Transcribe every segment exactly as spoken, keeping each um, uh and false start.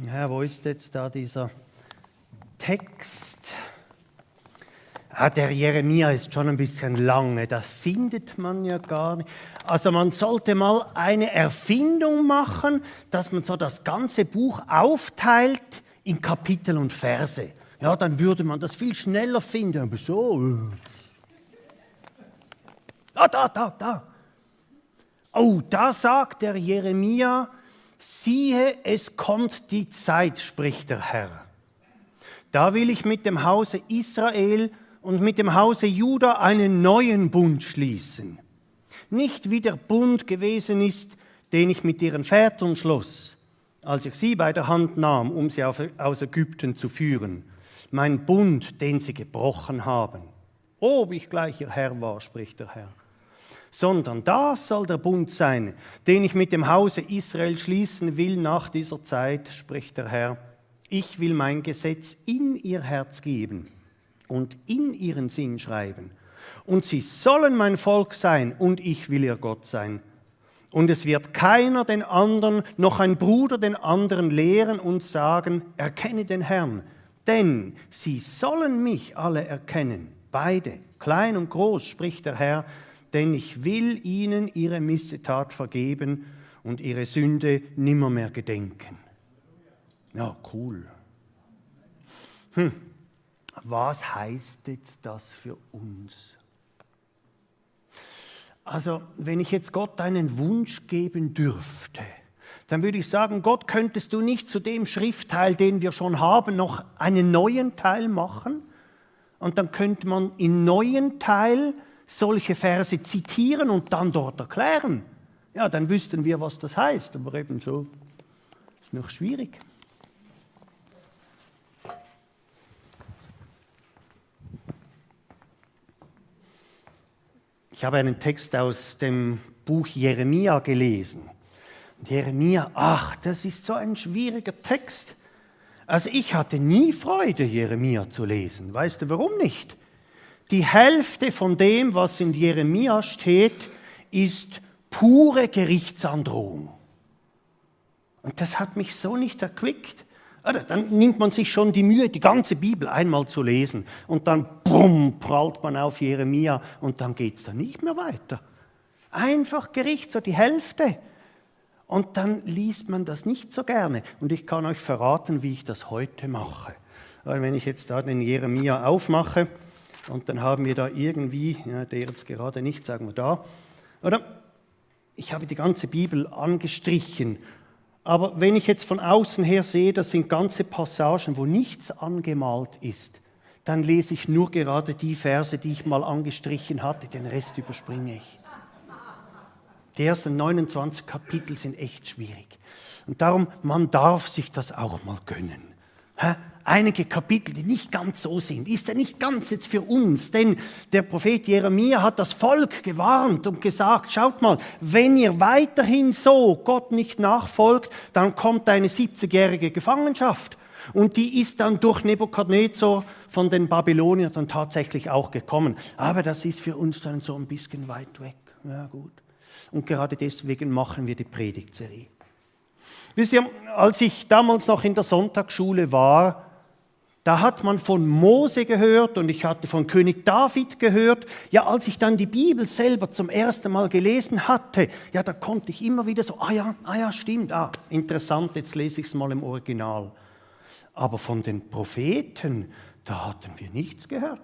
Ja, wo ist jetzt da dieser Text? Ah, der Jeremia ist schon ein bisschen lange, das findet man ja gar nicht. Also man sollte mal eine Erfindung machen, dass man so das ganze Buch aufteilt in Kapitel und Verse. Ja, dann würde man das viel schneller finden. Aber so. Da, da, da, da. Oh, da sagt der Jeremia, siehe, es kommt die Zeit, spricht der Herr. Da will ich mit dem Hause Israel und mit dem Hause Juda einen neuen Bund schließen. Nicht wie der Bund gewesen ist, den ich mit ihren Vätern schloss, als ich sie bei der Hand nahm, um sie aus Ägypten zu führen. Mein Bund, den sie gebrochen haben. Ob ich gleich ihr Herr war, spricht der Herr. Sondern das soll der Bund sein, den ich mit dem Hause Israel schließen will nach dieser Zeit, spricht der Herr. Ich will mein Gesetz in ihr Herz geben und in ihren Sinn schreiben. Und sie sollen mein Volk sein und ich will ihr Gott sein. Und es wird keiner den anderen, noch ein Bruder den anderen lehren und sagen, erkenne den Herrn. Denn sie sollen mich alle erkennen, beide, klein und groß, spricht der Herr, denn ich will ihnen ihre Missetat vergeben und ihre Sünde nimmermehr gedenken. Ja, cool. Hm. Was heißt jetzt das für uns? Also, wenn ich jetzt Gott einen Wunsch geben dürfte, dann würde ich sagen, Gott, könntest du nicht zu dem Schriftteil, den wir schon haben, noch einen neuen Teil machen? Und dann könnte man im neuen Teil solche Verse zitieren und dann dort erklären. Ja, dann wüssten wir, was das heißt. Aber eben so ist noch schwierig. Ich habe einen Text aus dem Buch Jeremia gelesen. Und Jeremia, ach, das ist so ein schwieriger Text. Also ich hatte nie Freude, Jeremia zu lesen. Weißt du, warum nicht? Die Hälfte von dem, was in Jeremia steht, ist pure Gerichtsandrohung. Und das hat mich so nicht erquickt. Dann nimmt man sich schon die Mühe, die ganze Bibel einmal zu lesen. Und dann, bumm, prallt man auf Jeremia und dann geht es dann nicht mehr weiter. Einfach Gericht, so die Hälfte. Und dann liest man das nicht so gerne. Und ich kann euch verraten, wie ich das heute mache. Weil wenn ich jetzt da den Jeremia aufmache, und dann haben wir da irgendwie, ja, der jetzt gerade nicht, sagen wir da, oder? Ich habe die ganze Bibel angestrichen. Aber wenn ich jetzt von außen her sehe, das sind ganze Passagen, wo nichts angemalt ist, dann lese ich nur gerade die Verse, die ich mal angestrichen hatte, den Rest überspringe ich. Die ersten neunundzwanzig Kapitel sind echt schwierig. Und darum, man darf sich das auch mal gönnen. Hä? Einige Kapitel, die nicht ganz so sind, ist ja nicht ganz jetzt für uns, denn der Prophet Jeremia hat das Volk gewarnt und gesagt, schaut mal, wenn ihr weiterhin so Gott nicht nachfolgt, dann kommt eine siebzigjährige Gefangenschaft. Und die ist dann durch Nebukadnezar von den Babyloniern dann tatsächlich auch gekommen. Aber das ist für uns dann so ein bisschen weit weg. Ja, gut. Und gerade deswegen machen wir die Predigtserie. Wisst ihr, als ich damals noch in der Sonntagsschule war, da hat man von Mose gehört und ich hatte von König David gehört. Ja, als ich dann die Bibel selber zum ersten Mal gelesen hatte, ja, da konnte ich immer wieder so, ah ja, ah ja, stimmt, ah, interessant, jetzt lese ich es mal im Original. Aber von den Propheten, da hatten wir nichts gehört.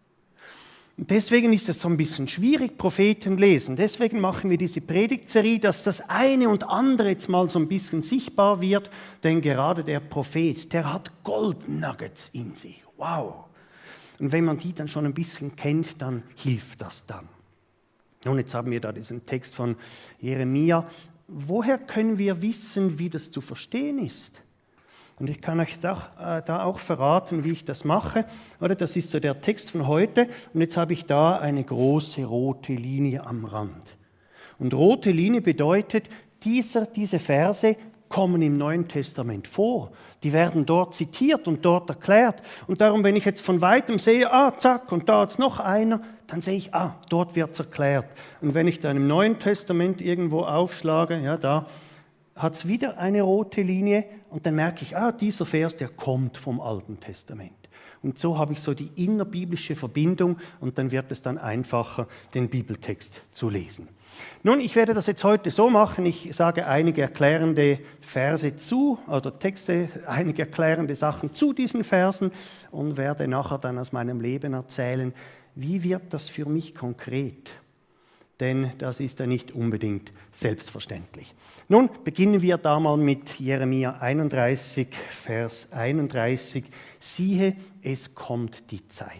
Und deswegen ist es so ein bisschen schwierig, Propheten lesen. Deswegen machen wir diese Predigtserie, dass das eine und andere jetzt mal so ein bisschen sichtbar wird. Denn gerade der Prophet, der hat Goldnuggets in sich. Wow! Und wenn man die dann schon ein bisschen kennt, dann hilft das dann. Nun, jetzt haben wir da diesen Text von Jeremia. Woher können wir wissen, wie das zu verstehen ist? Und ich kann euch da, äh, da auch verraten, wie ich das mache. Oder das ist so der Text von heute. Und jetzt habe ich da eine große rote Linie am Rand. Und rote Linie bedeutet, dieser, diese Verse kommen im Neuen Testament vor. Die werden dort zitiert und dort erklärt. Und darum, wenn ich jetzt von Weitem sehe, ah, zack, und da ist noch einer, dann sehe ich, ah, dort wird es erklärt. Und wenn ich dann im Neuen Testament irgendwo aufschlage, ja, da, hat es wieder eine rote Linie und dann merke ich, ah, dieser Vers, der kommt vom Alten Testament. Und so habe ich so die innerbiblische Verbindung und dann wird es dann einfacher, den Bibeltext zu lesen. Nun, ich werde das jetzt heute so machen, ich sage einige erklärende Verse zu, oder Texte, einige erklärende Sachen zu diesen Versen und werde nachher dann aus meinem Leben erzählen, wie wird das für mich konkret? Denn das ist ja nicht unbedingt selbstverständlich. Nun beginnen wir da mal mit Jeremia einunddreißig, Vers einunddreißig. Siehe, es kommt die Zeit.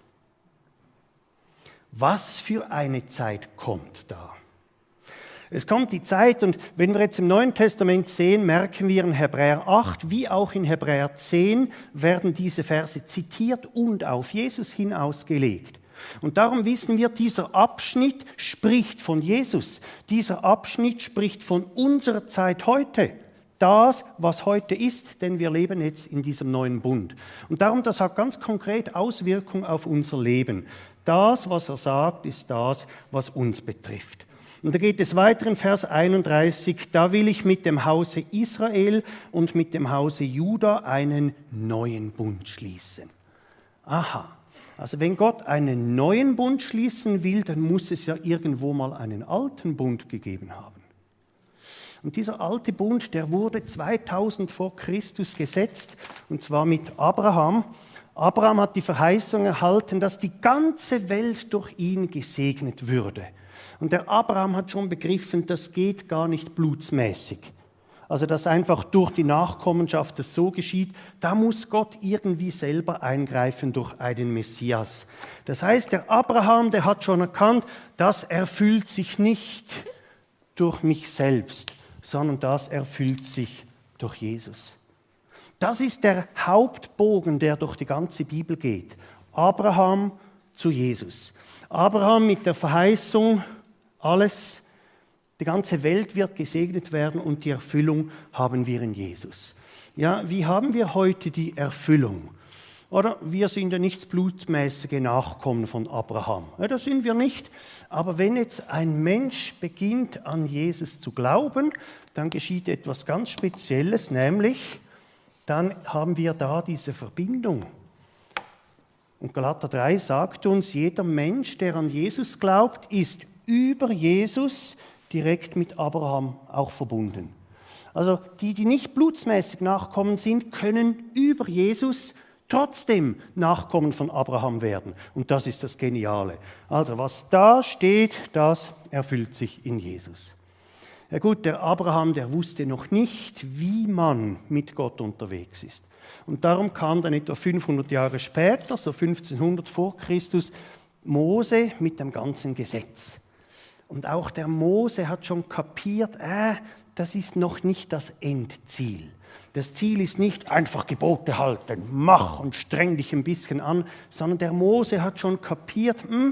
Was für eine Zeit kommt da? Es kommt die Zeit und wenn wir jetzt im Neuen Testament sehen, merken wir in Hebräer acht wie auch in Hebräer zehn werden diese Verse zitiert und auf Jesus hin ausgelegt. Und darum wissen wir, dieser Abschnitt spricht von Jesus. Dieser Abschnitt spricht von unserer Zeit heute. Das, was heute ist, denn wir leben jetzt in diesem neuen Bund. Und darum, das hat ganz konkret Auswirkungen auf unser Leben. Das, was er sagt, ist das, was uns betrifft. Und da geht es weiter in Vers einunddreißig. Da will ich mit dem Hause Israel und mit dem Hause Juda einen neuen Bund schließen. Aha. Also wenn Gott einen neuen Bund schließen will, dann muss es ja irgendwo mal einen alten Bund gegeben haben. Und dieser alte Bund, der wurde zweitausend vor Christus gesetzt, und zwar mit Abraham. Abraham hat die Verheißung erhalten, dass die ganze Welt durch ihn gesegnet würde. Und der Abraham hat schon begriffen, das geht gar nicht blutsmäßig. Also dass einfach durch die Nachkommenschaft das so geschieht, da muss Gott irgendwie selber eingreifen durch einen Messias. Das heißt, der Abraham, der hat schon erkannt, das erfüllt sich nicht durch mich selbst, sondern das erfüllt sich durch Jesus. Das ist der Hauptbogen, der durch die ganze Bibel geht. Abraham zu Jesus. Abraham mit der Verheißung, alles die ganze Welt wird gesegnet werden und die Erfüllung haben wir in Jesus. Ja, wie haben wir heute die Erfüllung? Oder wir sind ja nicht blutmäßige Nachkommen von Abraham. Ja, das sind wir nicht. Aber wenn jetzt ein Mensch beginnt, an Jesus zu glauben, dann geschieht etwas ganz Spezielles, nämlich dann haben wir da diese Verbindung. Und Galater drei sagt uns, jeder Mensch, der an Jesus glaubt, ist über Jesus direkt mit Abraham auch verbunden. Also die, die nicht blutsmäßig Nachkommen sind, können über Jesus trotzdem Nachkommen von Abraham werden. Und das ist das Geniale. Also was da steht, das erfüllt sich in Jesus. Ja gut, der Abraham, der wusste noch nicht, wie man mit Gott unterwegs ist. Und darum kam dann etwa fünfhundert Jahre später, so fünfzehnhundert vor Christus, Mose mit dem ganzen Gesetz. Und auch der Mose hat schon kapiert, äh, das ist noch nicht das Endziel. Das Ziel ist nicht einfach Gebote halten, mach und streng dich ein bisschen an, sondern der Mose hat schon kapiert, hm,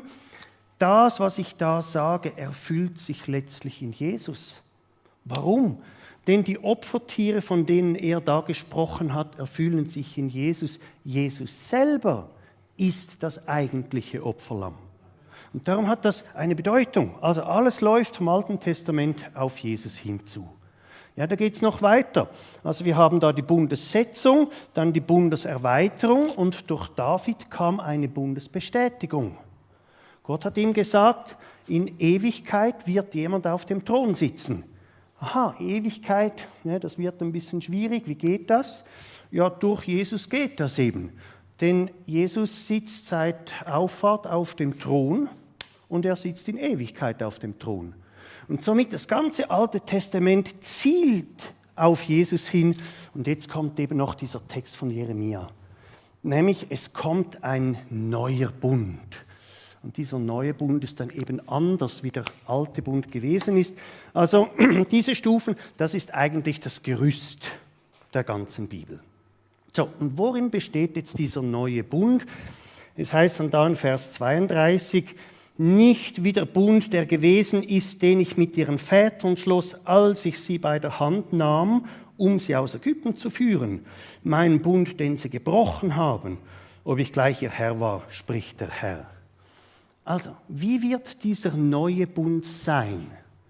das, was ich da sage, erfüllt sich letztlich in Jesus. Warum? Denn die Opfertiere, von denen er da gesprochen hat, erfüllen sich in Jesus. Jesus selber ist das eigentliche Opferlamm. Und darum hat das eine Bedeutung. Also alles läuft vom Alten Testament auf Jesus hinzu. Ja, da geht es noch weiter. Also wir haben da die Bundessetzung, dann die Bundeserweiterung und durch David kam eine Bundesbestätigung. Gott hat ihm gesagt, in Ewigkeit wird jemand auf dem Thron sitzen. Aha, Ewigkeit, ja, das wird ein bisschen schwierig. Wie geht das? Ja, durch Jesus geht das eben. Denn Jesus sitzt seit Auffahrt auf dem Thron und er sitzt in Ewigkeit auf dem Thron. Und somit das ganze Alte Testament zielt auf Jesus hin. Und jetzt kommt eben noch dieser Text von Jeremia. Nämlich, es kommt ein neuer Bund. Und dieser neue Bund ist dann eben anders, wie der alte Bund gewesen ist. Also diese Stufen, das ist eigentlich das Gerüst der ganzen Bibel. So, und worin besteht jetzt dieser neue Bund? Es heißt dann da in Vers zweiunddreißig, nicht wie der Bund, der gewesen ist, den ich mit ihren Vätern schloss, als ich sie bei der Hand nahm, um sie aus Ägypten zu führen. Mein Bund, den sie gebrochen haben, ob ich gleich ihr Herr war, spricht der Herr. Also, wie wird dieser neue Bund sein?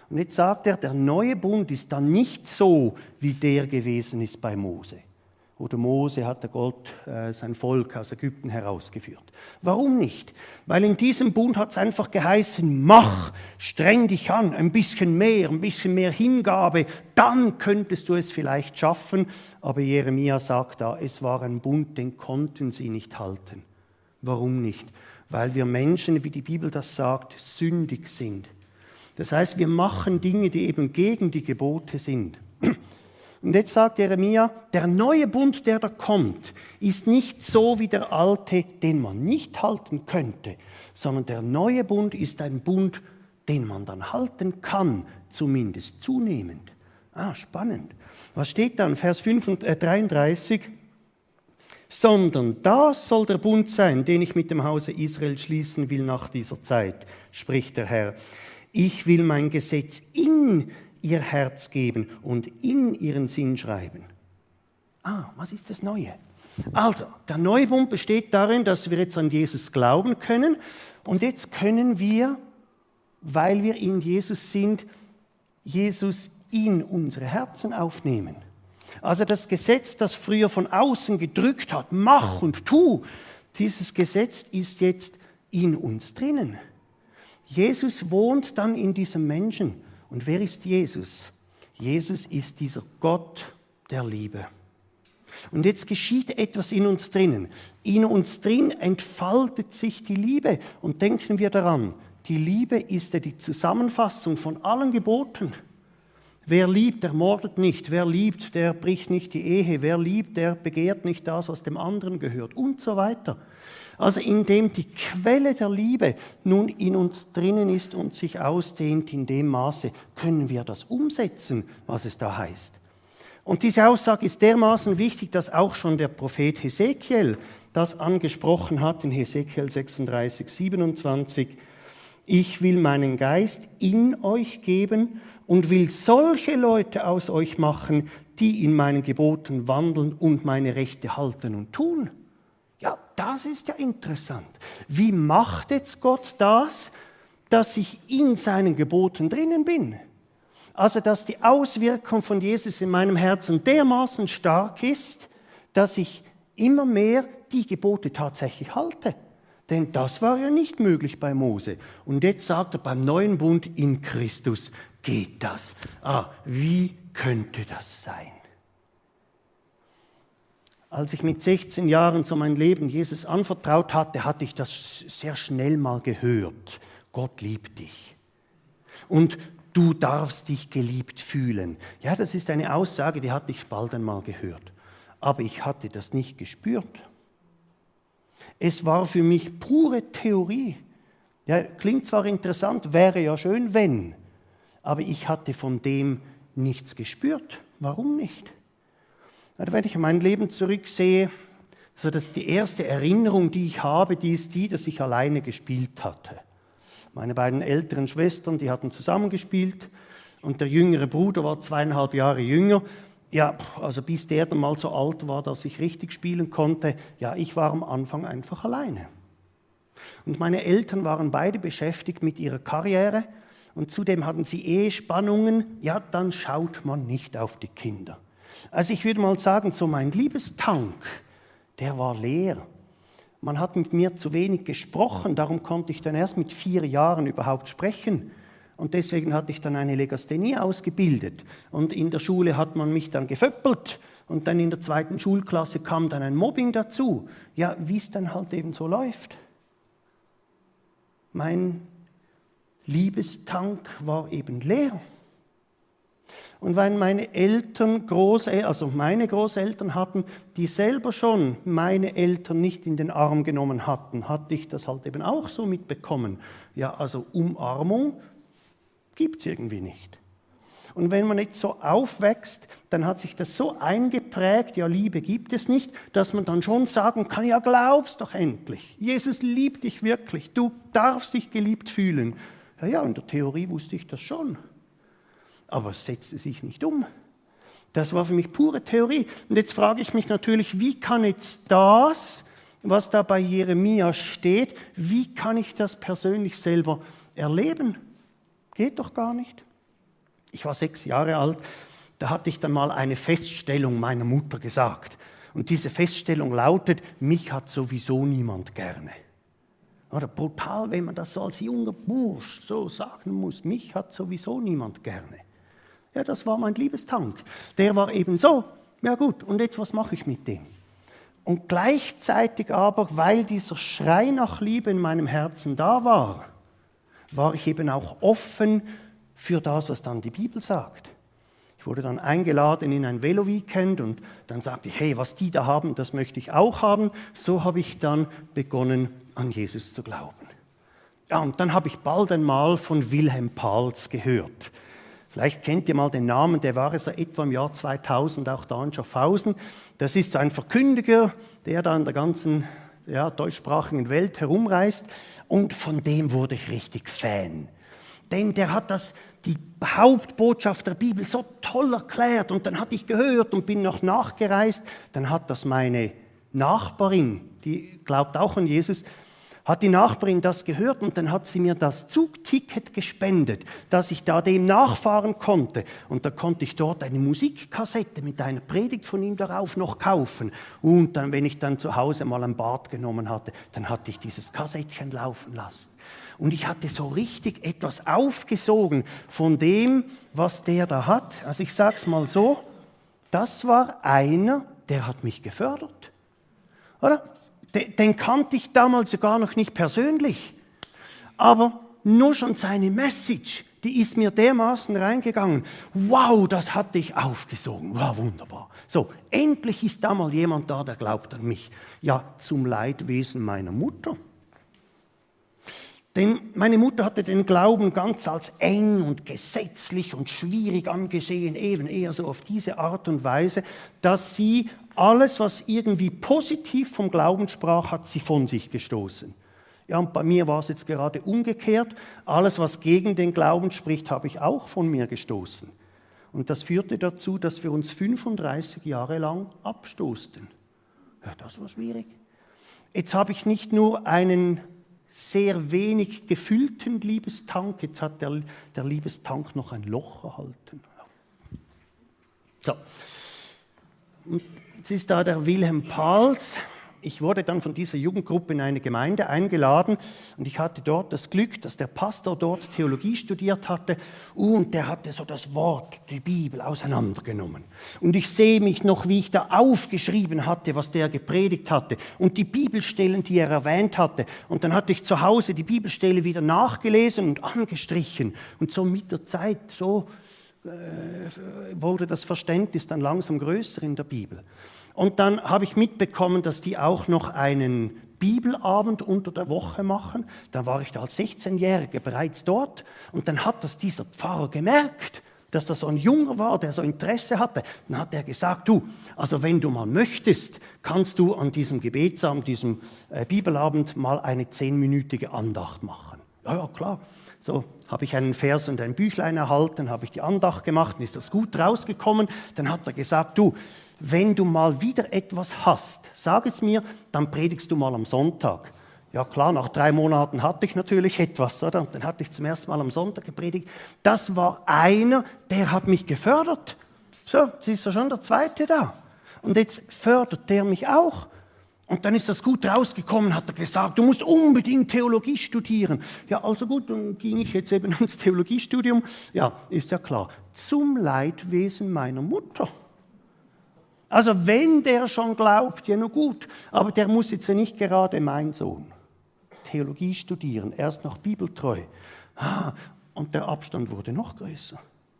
Und jetzt sagt er, der neue Bund ist dann nicht so, wie der gewesen ist bei Mose. Oder Mose hat der Gott äh, sein Volk aus Ägypten herausgeführt. Warum nicht? Weil in diesem Bund hat es einfach geheißen, mach, streng dich an, ein bisschen mehr, ein bisschen mehr Hingabe, dann könntest du es vielleicht schaffen. Aber Jeremia sagt da, es war ein Bund, den konnten sie nicht halten. Warum nicht? Weil wir Menschen, wie die Bibel das sagt, sündig sind. Das heißt, wir machen Dinge, die eben gegen die Gebote sind. Und jetzt sagt Jeremia, der neue Bund, der da kommt, ist nicht so wie der alte, den man nicht halten könnte, sondern der neue Bund ist ein Bund, den man dann halten kann, zumindest zunehmend. Ah, spannend. Was steht da in Vers dreiunddreißig? Sondern das soll der Bund sein, den ich mit dem Hause Israel schließen will nach dieser Zeit, spricht der Herr. Ich will mein Gesetz in ihr Herz geben und in ihren Sinn schreiben. Ah, was ist das Neue? Also, der neue Bund besteht darin, dass wir jetzt an Jesus glauben können und jetzt können wir, weil wir in Jesus sind, Jesus in unsere Herzen aufnehmen. Also das Gesetz, das früher von außen gedrückt hat, mach und tu, dieses Gesetz ist jetzt in uns drinnen. Jesus wohnt dann in diesem Menschen. Und wer ist Jesus? Jesus ist dieser Gott der Liebe. Und jetzt geschieht etwas in uns drinnen. In uns drin entfaltet sich die Liebe. Und denken wir daran, die Liebe ist ja die Zusammenfassung von allen Geboten. Wer liebt, der mordet nicht. Wer liebt, der bricht nicht die Ehe. Wer liebt, der begehrt nicht das, was dem anderen gehört. Und so weiter. Also indem die Quelle der Liebe nun in uns drinnen ist und sich ausdehnt in dem Maße, können wir das umsetzen, was es da heißt. Und diese Aussage ist dermaßen wichtig, dass auch schon der Prophet Hesekiel das angesprochen hat in Hesekiel sechsunddreißig, siebenundzwanzig. Ich will meinen Geist in euch geben und will solche Leute aus euch machen, die in meinen Geboten wandeln und meine Rechte halten und tun. Ja, das ist ja interessant. Wie macht jetzt Gott das, dass ich in seinen Geboten drinnen bin? Also, dass die Auswirkung von Jesus in meinem Herzen dermaßen stark ist, dass ich immer mehr die Gebote tatsächlich halte. Denn das war ja nicht möglich bei Mose. Und jetzt sagt er, beim neuen Bund in Christus geht das. Ah, wie könnte das sein? Als ich mit sechzehn Jahren so mein Leben Jesus anvertraut hatte, hatte ich das sehr schnell mal gehört. Gott liebt dich. Und du darfst dich geliebt fühlen. Ja, das ist eine Aussage, die hatte ich bald einmal gehört. Aber ich hatte das nicht gespürt. Es war für mich pure Theorie. Ja, klingt zwar interessant, wäre ja schön, wenn. Aber ich hatte von dem nichts gespürt. Warum nicht? Wenn ich mein Leben zurücksehe, also das die erste Erinnerung, die ich habe, die ist die, dass ich alleine gespielt hatte. Meine beiden älteren Schwestern, die hatten zusammengespielt und der jüngere Bruder war zweieinhalb Jahre jünger. Ja, also bis der dann mal so alt war, dass ich richtig spielen konnte, ja, ich war am Anfang einfach alleine. Und meine Eltern waren beide beschäftigt mit ihrer Karriere und zudem hatten sie Ehespannungen. Ja, dann schaut man nicht auf die Kinder. Also ich würde mal sagen, so mein Liebestank, der war leer. Man hat mit mir zu wenig gesprochen, darum konnte ich dann erst mit vier Jahren überhaupt sprechen. Und deswegen hatte ich dann eine Legasthenie ausgebildet. Und in der Schule hat man mich dann geföppelt. Und dann in der zweiten Schulklasse kam dann ein Mobbing dazu. Ja, wie es dann halt eben so läuft. Mein Liebestank war eben leer. Und weil meine Eltern, Großeltern, also meine Großeltern hatten, die selber schon meine Eltern nicht in den Arm genommen hatten, hatte ich das halt eben auch so mitbekommen. Ja, also Umarmung gibt es irgendwie nicht. Und wenn man jetzt so aufwächst, dann hat sich das so eingeprägt, ja, Liebe gibt es nicht, dass man dann schon sagen kann, ja, glaubst doch endlich. Jesus liebt dich wirklich, du darfst dich geliebt fühlen. Ja, ja, in der Theorie wusste ich das schon. Aber es setzte sich nicht um. Das war für mich pure Theorie. Und jetzt frage ich mich natürlich, wie kann jetzt das, was da bei Jeremia steht, wie kann ich das persönlich selber erleben? Geht doch gar nicht. Ich war sechs Jahre alt, da hatte ich dann mal eine Feststellung meiner Mutter gesagt. Und diese Feststellung lautet, mich hat sowieso niemand gerne. Oder brutal, wenn man das so als junger Bursch so sagen muss, mich hat sowieso niemand gerne. Ja, das war mein Liebestank. Der war eben so, ja gut, und jetzt was mache ich mit dem? Und gleichzeitig aber, weil dieser Schrei nach Liebe in meinem Herzen da war, war ich eben auch offen für das, was dann die Bibel sagt. Ich wurde dann eingeladen in ein Velo-Weekend und dann sagte ich, hey, was die da haben, das möchte ich auch haben. So habe ich dann begonnen, an Jesus zu glauben. Ja, und dann habe ich bald einmal von Wilhelm Pahls gehört. Vielleicht kennt ihr mal den Namen, der war so etwa im Jahr zweitausend auch da in Schaffhausen. Das ist so ein Verkündiger, der da in der ganzen ja, deutschsprachigen Welt herumreist. Und von dem wurde ich richtig Fan. Denn der hat das, die Hauptbotschaft der Bibel so toll erklärt. Und dann hatte ich gehört und bin noch nachgereist. Dann hat das meine Nachbarin, die glaubt auch an Jesus, hat die Nachbarin das gehört und dann hat sie mir das Zugticket gespendet, dass ich da dem nachfahren konnte. Und da konnte ich dort eine Musikkassette mit einer Predigt von ihm darauf noch kaufen. Und dann, wenn ich dann zu Hause mal ein Bad genommen hatte, dann hatte ich dieses Kassettchen laufen lassen. Und ich hatte so richtig etwas aufgesogen von dem, was der da hat. Also ich sage es mal so, das war einer, der hat mich gefördert. Oder? Den kannte ich damals sogar noch nicht persönlich. Aber nur schon seine Message, die ist mir dermaßen reingegangen. Wow, das hatte ich aufgesogen. Wow, wunderbar. So, endlich ist da mal jemand da, der glaubt an mich. Ja, zum Leidwesen meiner Mutter. Denn meine Mutter hatte den Glauben ganz als eng und gesetzlich und schwierig angesehen, eben eher so auf diese Art und Weise, dass sie alles, was irgendwie positiv vom Glauben sprach, hat sie von sich gestoßen. Ja, und bei mir war es jetzt gerade umgekehrt. Alles, was gegen den Glauben spricht, habe ich auch von mir gestoßen. Und das führte dazu, dass wir uns fünfunddreißig Jahre lang abstoßten. Ja, das war schwierig. Jetzt habe ich nicht nur einen sehr wenig gefüllten Liebestank, jetzt hat der, der Liebestank noch ein Loch erhalten. So. Und jetzt ist da der Wilhelm Pahls. Ich wurde dann von dieser Jugendgruppe in eine Gemeinde eingeladen und ich hatte dort das Glück, dass der Pastor dort Theologie studiert hatte und der hatte so das Wort, die Bibel, auseinandergenommen. Und ich sehe mich noch, wie ich da aufgeschrieben hatte, was der gepredigt hatte und die Bibelstellen, die er erwähnt hatte. Und dann hatte ich zu Hause die Bibelstelle wieder nachgelesen und angestrichen. Und so mit der Zeit, so äh, wurde das Verständnis dann langsam größer in der Bibel. Und dann habe ich mitbekommen, dass die auch noch einen Bibelabend unter der Woche machen. Dann war ich da als sechzehnjähriger bereits dort. Und dann hat das dieser Pfarrer gemerkt, dass das so ein Junger war, der so Interesse hatte. Dann hat er gesagt, du, also wenn du mal möchtest, kannst du an diesem Gebetsabend, diesem äh, Bibelabend mal eine zehnminütige Andacht machen. Ja, ja, klar. So habe ich einen Vers und ein Büchlein erhalten, habe ich die Andacht gemacht, dann ist das gut rausgekommen. Dann hat er gesagt, du, wenn du mal wieder etwas hast, sag es mir, dann predigst du mal am Sonntag. Ja klar, nach drei Monaten hatte ich natürlich etwas, oder? Und dann hatte ich zum ersten Mal am Sonntag gepredigt. Das war einer, der hat mich gefördert. So, jetzt ist ja schon der Zweite da. Und jetzt fördert der mich auch. Und dann ist das gut rausgekommen, hat er gesagt, du musst unbedingt Theologie studieren. Ja, also gut, dann ging ich jetzt eben ins Theologiestudium. Ja, ist ja klar, zum Leidwesen meiner Mutter. Also wenn der schon glaubt, ja nur gut, aber der muss jetzt ja nicht gerade mein Sohn Theologie studieren, erst noch bibeltreu. Ah, und der Abstand wurde noch größer.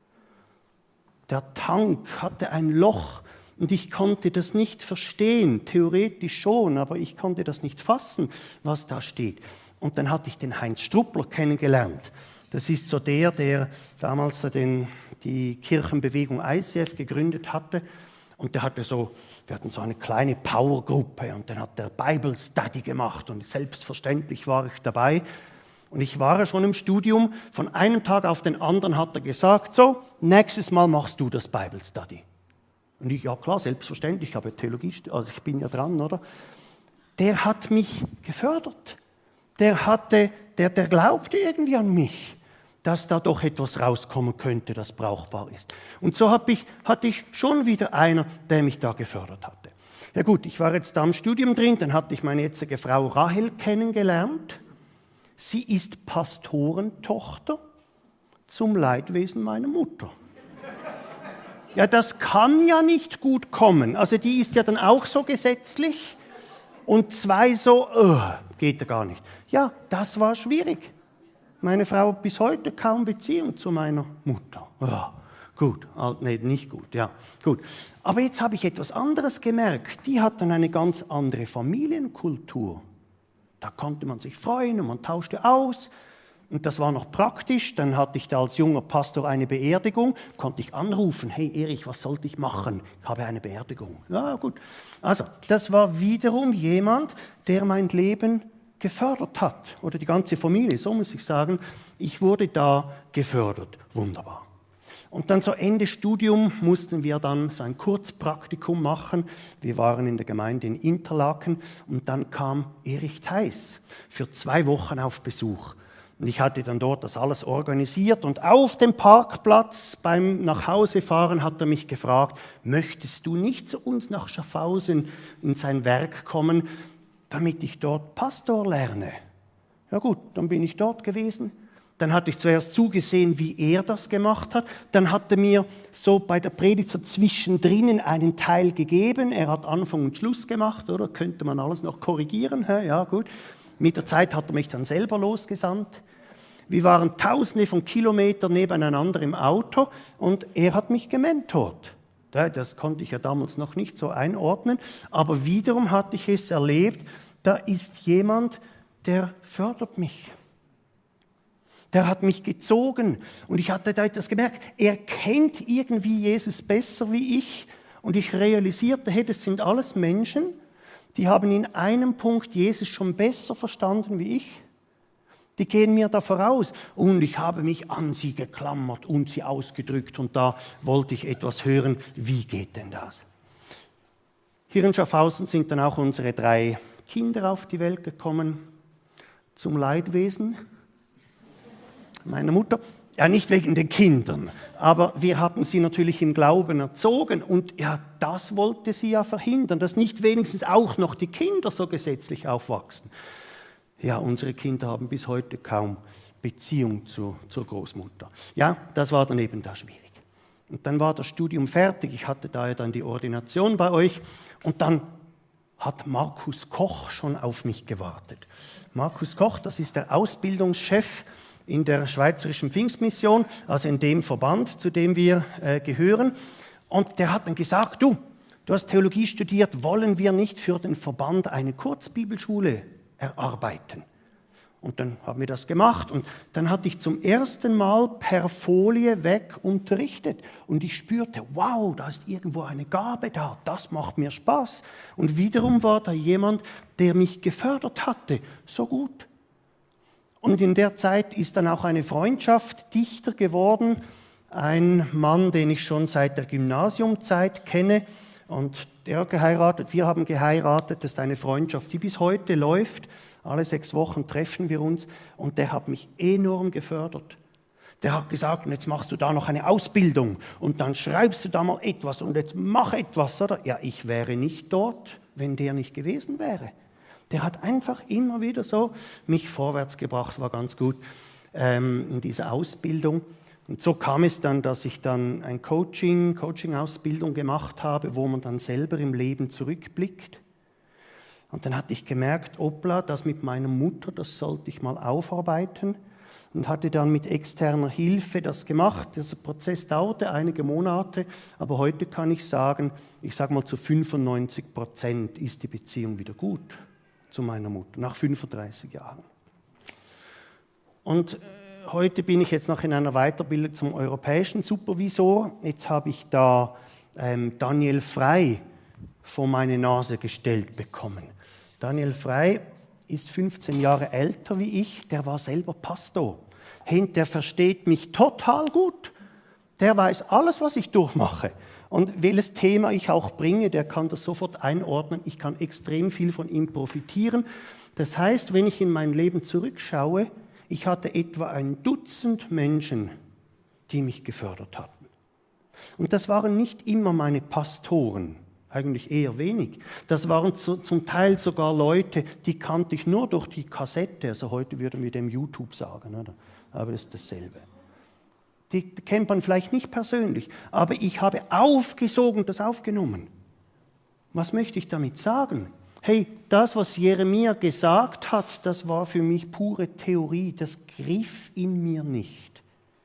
Der Tank hatte ein Loch und ich konnte das nicht verstehen, theoretisch schon, aber ich konnte das nicht fassen, was da steht. Und dann hatte ich den Heinz Struppler kennengelernt. Das ist so der, der damals den, die Kirchenbewegung I C F gegründet hatte. Und der hatte so, wir hatten so eine kleine Powergruppe und dann hat der Bible Study gemacht und selbstverständlich war ich dabei. Und ich war ja schon im Studium, von einem Tag auf den anderen hat er gesagt, so, nächstes Mal machst du das Bible Study. Und ich, ja klar, selbstverständlich, ich habe Theologie, also ich bin ja dran, oder? Der hat mich gefördert. Der hatte, der, der glaubte irgendwie an mich. dass da doch etwas rauskommen könnte, das brauchbar ist. Und so hab ich, hatte ich schon wieder einer, der mich da gefördert hatte. Ja gut, ich war jetzt da im Studium drin, dann hatte ich meine jetzige Frau Rahel kennengelernt. Sie ist Pastorentochter zum Leidwesen meiner Mutter. Ja, das kann ja nicht gut kommen. Also die ist ja dann auch so gesetzlich und zwei so, uh, geht ja gar nicht. Ja, das war schwierig. Meine Frau hat bis heute kaum Beziehung zu meiner Mutter. Ja, gut, nee, nicht gut, ja, gut. Aber jetzt habe ich etwas anderes gemerkt. Die hat dann eine ganz andere Familienkultur. Da konnte man sich freuen und man tauschte aus. Und das war noch praktisch. Dann hatte ich da als junger Pastor eine Beerdigung. Konnte ich anrufen, hey Erich, was sollte ich machen? Ich habe eine Beerdigung. Ja, gut. Also, das war wiederum jemand, der mein Leben gefördert hat. Oder die ganze Familie, so muss ich sagen. Ich wurde da gefördert. Wunderbar. Und dann so Ende Studium mussten wir dann so ein Kurzpraktikum machen. Wir waren in der Gemeinde in Interlaken und dann kam Erich Theis für zwei Wochen auf Besuch. Und ich hatte dann dort das alles organisiert und auf dem Parkplatz beim Nachhausefahren hat er mich gefragt, möchtest du nicht zu uns nach Schaffhausen in sein Werk kommen, damit ich dort Pastor lerne? Ja gut, dann bin ich dort gewesen. Dann hatte ich zuerst zugesehen, wie er das gemacht hat. Dann hat er mir so bei der Predigt so zwischendrin einen Teil gegeben. Er hat Anfang und Schluss gemacht, oder? Könnte man alles noch korrigieren? Ja, gut. Mit der Zeit hat er mich dann selber losgesandt. Wir waren tausende von Kilometern nebeneinander im Auto und er hat mich gementort. Das konnte ich ja damals noch nicht so einordnen. Aber wiederum hatte ich es erlebt, da ist jemand, der fördert mich. Der hat mich gezogen und ich hatte da etwas gemerkt, er kennt irgendwie Jesus besser wie ich und ich realisierte, hey, das sind alles Menschen, die haben in einem Punkt Jesus schon besser verstanden wie ich. Die gehen mir da voraus und ich habe mich an sie geklammert und sie ausgedrückt und da wollte ich etwas hören, wie geht denn das? Hier in Schaffhausen sind dann auch unsere drei Kinder auf die Welt gekommen, zum Leidwesen meiner Mutter. Ja, nicht wegen den Kindern, aber wir hatten sie natürlich im Glauben erzogen und ja, das wollte sie ja verhindern, dass nicht wenigstens auch noch die Kinder so gesetzlich aufwachsen. Ja, unsere Kinder haben bis heute kaum Beziehung zu, zur Großmutter. Ja, das war dann eben da schwierig. Und dann war das Studium fertig, ich hatte da ja dann die Ordination bei euch und dann hat Markus Koch schon auf mich gewartet. Markus Koch, das ist der Ausbildungschef in der Schweizerischen Pfingstmission, also in dem Verband, zu dem wir äh, gehören. Und der hat dann gesagt, du, du hast Theologie studiert, wollen wir nicht für den Verband eine Kurzbibelschule erarbeiten? Und dann haben wir das gemacht und dann hatte ich zum ersten Mal per Folie weg unterrichtet und ich spürte, wow, da ist irgendwo eine Gabe da, das macht mir Spaß. Und wiederum war da jemand, der mich gefördert hatte, so gut. Und in der Zeit ist dann auch eine Freundschaft dichter geworden. Ein Mann, den ich schon seit der Gymnasiumzeit kenne und der geheiratet, wir haben geheiratet, das ist eine Freundschaft, die bis heute läuft. Alle sechs Wochen treffen wir uns und der hat mich enorm gefördert. Der hat gesagt, und jetzt machst du da noch eine Ausbildung und dann schreibst du da mal etwas und jetzt mach etwas, oder? Ja, ich wäre nicht dort, wenn der nicht gewesen wäre. Der hat einfach immer wieder so mich vorwärts gebracht, war ganz gut ähm, in dieser Ausbildung. Und so kam es dann, dass ich dann ein Coaching, Coaching-Ausbildung gemacht habe, wo man dann selber im Leben zurückblickt. Und dann hatte ich gemerkt, hoppla, das mit meiner Mutter, das sollte ich mal aufarbeiten. Und hatte dann mit externer Hilfe das gemacht. Der Prozess dauerte einige Monate, aber heute kann ich sagen, ich sage mal zu fünfundneunzig Prozent ist die Beziehung wieder gut zu meiner Mutter, nach fünfunddreißig Jahren. Und heute bin ich jetzt noch in einer Weiterbildung zum europäischen Supervisor. Jetzt habe ich da ähm, Daniel Frey vor meine Nase gestellt bekommen. Daniel Frey ist fünfzehn Jahre älter wie ich, der war selber Pastor. Der versteht mich total gut. Der weiß alles, was ich durchmache. Und welches Thema ich auch bringe, der kann das sofort einordnen. Ich kann extrem viel von ihm profitieren. Das heißt, wenn ich in mein Leben zurückschaue, Ich hatte etwa ein Dutzend Menschen, die mich gefördert hatten. Und das waren nicht immer meine Pastoren, eigentlich eher wenig. Das waren zu, zum Teil sogar Leute, die kannte ich nur durch die Kassette. Also heute würden wir dem YouTube sagen, oder? Aber das ist dasselbe. Die kennt man vielleicht nicht persönlich, aber ich habe aufgesogen und das aufgenommen. Was möchte ich damit sagen? Hey, das, was Jeremia gesagt hat, das war für mich pure Theorie, das griff in mir nicht.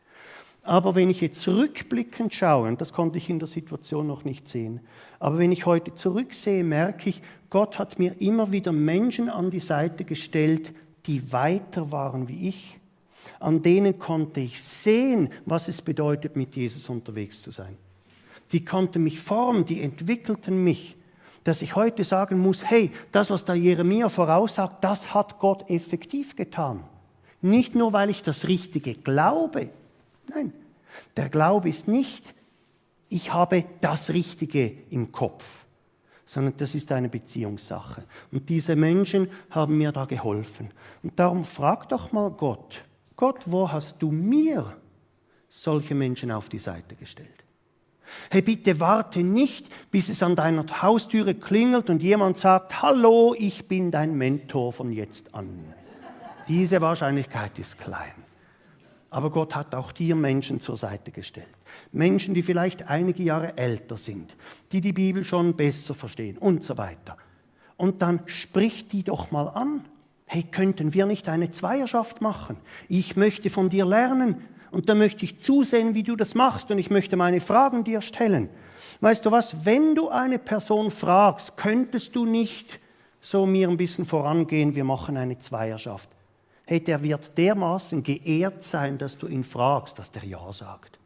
Aber wenn ich jetzt rückblickend schaue, und das konnte ich in der Situation noch nicht sehen, aber wenn ich heute zurücksehe, merke ich, Gott hat mir immer wieder Menschen an die Seite gestellt, die weiter waren wie ich. An denen konnte ich sehen, was es bedeutet, mit Jesus unterwegs zu sein. Die konnten mich formen, die entwickelten mich, dass ich heute sagen muss, hey, das, was da Jeremia voraussagt, das hat Gott effektiv getan. Nicht nur, weil ich das Richtige glaube. Nein, der Glaube ist nicht, ich habe das Richtige im Kopf, sondern das ist eine Beziehungssache. Und diese Menschen haben mir da geholfen. Und darum frag doch mal Gott, Gott, wo hast du mir solche Menschen auf die Seite gestellt? Hey, bitte warte nicht, bis es an deiner Haustüre klingelt und jemand sagt, hallo, ich bin dein Mentor von jetzt an. Diese Wahrscheinlichkeit ist klein. Aber Gott hat auch dir Menschen zur Seite gestellt. Menschen, die vielleicht einige Jahre älter sind, die die Bibel schon besser verstehen und so weiter. Und dann sprich die doch mal an. Hey, könnten wir nicht eine Zweierschaft machen? Ich möchte von dir lernen und dann möchte ich zusehen, wie du das machst und ich möchte meine Fragen dir stellen. Weißt du was, wenn du eine Person fragst, könntest du nicht so mir ein bisschen vorangehen, wir machen eine Zweierschaft. Hey, der wird dermaßen geehrt sein, dass du ihn fragst, dass der Ja sagt.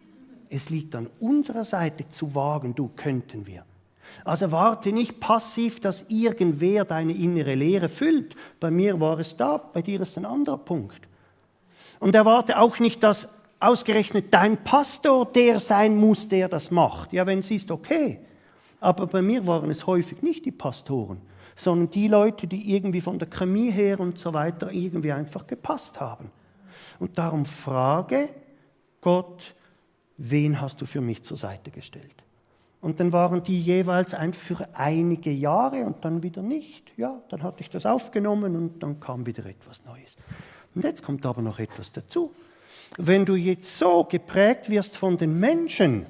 Es liegt an unserer Seite zu wagen, du, könnten wir. Also warte nicht passiv, dass irgendwer deine innere Leere füllt. Bei mir war es da, bei dir ist ein anderer Punkt. Und erwarte auch nicht, dass ausgerechnet dein Pastor der sein muss, der das macht. Ja, wenn es ist, okay. Aber bei mir waren es häufig nicht die Pastoren, sondern die Leute, die irgendwie von der Chemie her und so weiter irgendwie einfach gepasst haben. Und darum frage Gott, wen hast du für mich zur Seite gestellt? Und dann waren die jeweils ein für einige Jahre und dann wieder nicht. Ja, dann hatte ich das aufgenommen und dann kam wieder etwas Neues. Und jetzt kommt aber noch etwas dazu. Wenn du jetzt so geprägt wirst von den Menschen,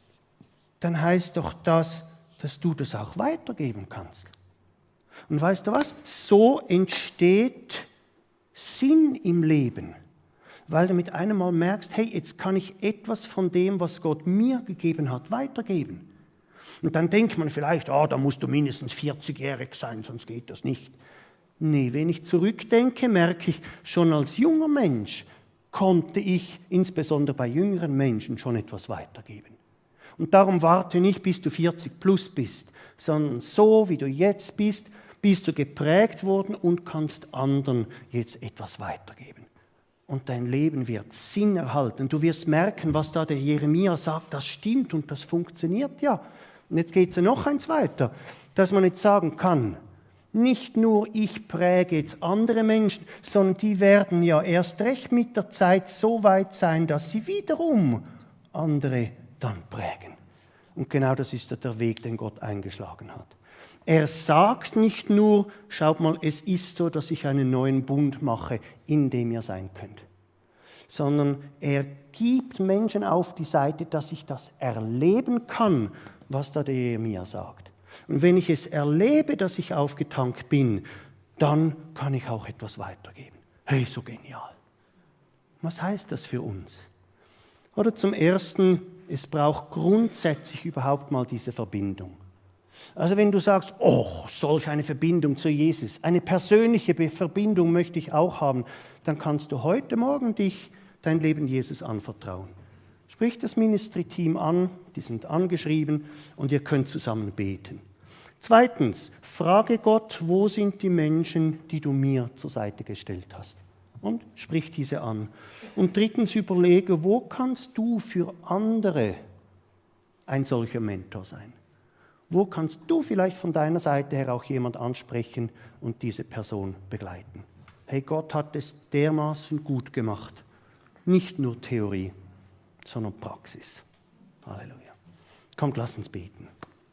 dann heißt doch das, dass du das auch weitergeben kannst. Und weißt du was? So entsteht Sinn im Leben. Weil du mit einem Mal merkst, hey, jetzt kann ich etwas von dem, was Gott mir gegeben hat, weitergeben. Und dann denkt man vielleicht, oh, da musst du mindestens vierzigjährig sein, sonst geht das nicht. Nee, wenn ich zurückdenke, merke ich, schon als junger Mensch konnte ich insbesondere bei jüngeren Menschen schon etwas weitergeben. Und darum warte nicht, bis du vierzig plus bist, sondern so, wie du jetzt bist, bist du geprägt worden und kannst anderen jetzt etwas weitergeben. Und dein Leben wird Sinn erhalten. Du wirst merken, was da der Jeremia sagt, das stimmt und das funktioniert ja. Und jetzt geht es ja noch eins weiter, dass man jetzt sagen kann, nicht nur ich präge jetzt andere Menschen, sondern die werden ja erst recht mit der Zeit so weit sein, dass sie wiederum andere dann prägen. Und genau das ist ja der Weg, den Gott eingeschlagen hat. Er sagt nicht nur, schaut mal, es ist so, dass ich einen neuen Bund mache, in dem ihr sein könnt, sondern er gibt Menschen auf die Seite, dass ich das erleben kann, was da der Jeremia sagt. Und wenn ich es erlebe, dass ich aufgetankt bin, dann kann ich auch etwas weitergeben. Hey, so genial. Was heißt das für uns? Oder zum Ersten, es braucht grundsätzlich überhaupt mal diese Verbindung. Also wenn du sagst, oh, solch eine Verbindung zu Jesus, eine persönliche Verbindung möchte ich auch haben, dann kannst du heute Morgen dich dein Leben Jesus anvertrauen. Sprich das Ministry-Team an, die sind angeschrieben und ihr könnt zusammen beten. Zweitens, frage Gott, wo sind die Menschen, die du mir zur Seite gestellt hast? Und sprich diese an. Und drittens, überlege, wo kannst du für andere ein solcher Mentor sein? Wo kannst du vielleicht von deiner Seite her auch jemand ansprechen und diese Person begleiten? hey, Gott hat es dermaßen gut gemacht. Nicht nur Theorie, sondern Praxis. Halleluja. Kommt, lass uns beten.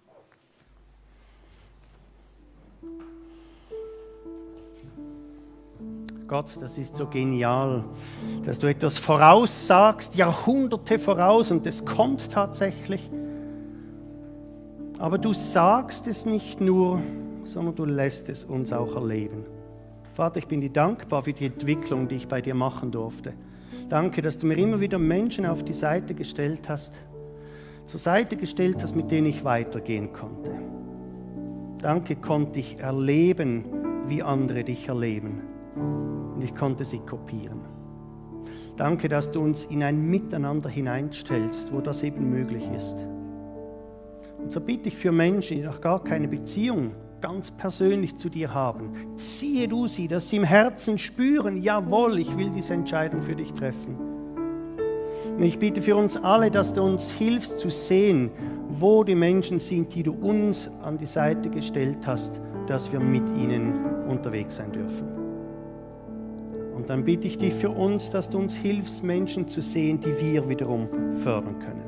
Gott, das ist so genial, dass du etwas voraussagst, Jahrhunderte voraus, und es kommt tatsächlich. Aber du sagst es nicht nur, sondern du lässt es uns auch erleben. Vater, ich bin dir dankbar für die Entwicklung, die ich bei dir machen durfte. Danke, dass du mir immer wieder Menschen auf die Seite gestellt hast, zur Seite gestellt hast, mit denen ich weitergehen konnte. Danke, konnte ich erleben, wie andere dich erleben. Und ich konnte sie kopieren. Danke, dass du uns in ein Miteinander hineinstellst, wo das eben möglich ist. Und so bitte ich für Menschen, die noch gar keine Beziehung ganz persönlich zu dir haben, ziehe du sie, dass sie im Herzen spüren, jawohl, ich will diese Entscheidung für dich treffen. Und ich bitte für uns alle, dass du uns hilfst zu sehen, wo die Menschen sind, die du uns an die Seite gestellt hast, dass wir mit ihnen unterwegs sein dürfen. Und dann bitte ich dich für uns, dass du uns hilfst, Menschen zu sehen, die wir wiederum fördern können.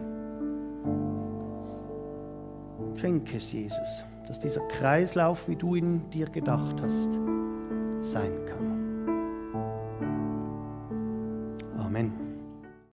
Schenke es, Jesus, dass dieser Kreislauf, wie du ihn dir gedacht hast, sein kann. Amen.